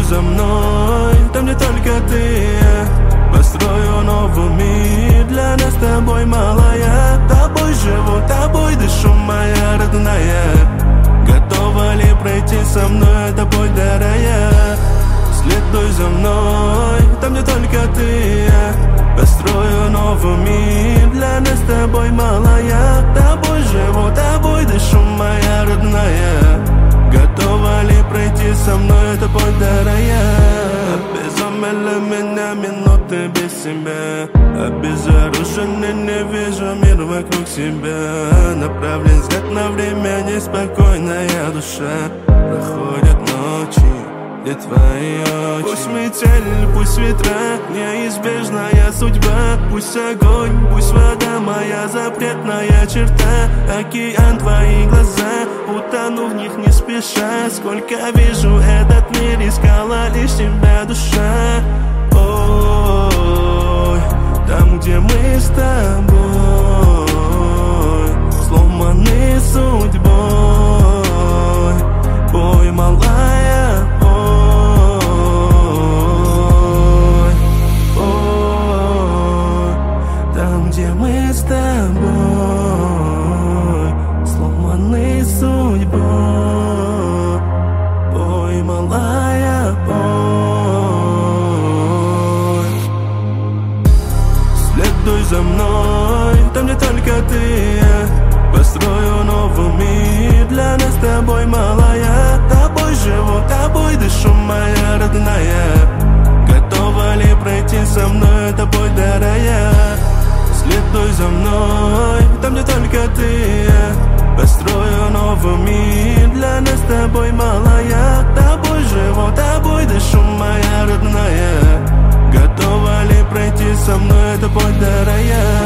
за мной, там где только ты. Построю новый мир для нас с тобой, малая. Тобой живу, тобой дышу, моя родная. Готова ли пройти со мной это путь, дорогая? Следуй за мной, там где только ты. Построю новый мир для нас с тобой, малая. Тобой живу, тобой дышу, моя родная. Готова ли пройти со мной это путь, дорогая? Обезумели меня минуты без себя. Обезоружен и не вижу мир вокруг себя. Направлен взгляд на время, неспокойная душа. Проходят ночи, где твои очи. Пусть метель, пусть ветра, неизбежная судьба. Пусть огонь, пусть вода, моя запретная черта. Океан, твои глаза, утону в них не спеша. Сколько вижу этот мир, искала лишь тебя душа. Ой, там, где мы с тобой, сломаны судьбой. Ой, малая, ой, ой, там, где мы с тобой, сломаны судьбой. Ой, малая, ой. Следуй за мной, там где только ты. Построю новый мир для нас с тобой, малая. Тобой живу, тобой дышу, моя родная. Готова ли пройти со мной это путь, дорогая? Следуй за мной, там где только ты. Построю новый мир для нас с тобой, малая. Тобой живу, тобой дышу, моя родная. Готова ли пройти со мной это путь, дорогая?